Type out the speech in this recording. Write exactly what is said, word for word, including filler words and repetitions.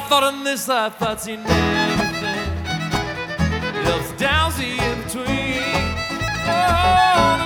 thought in this life I'd seen everything. The ups, downs, the in between. Oh,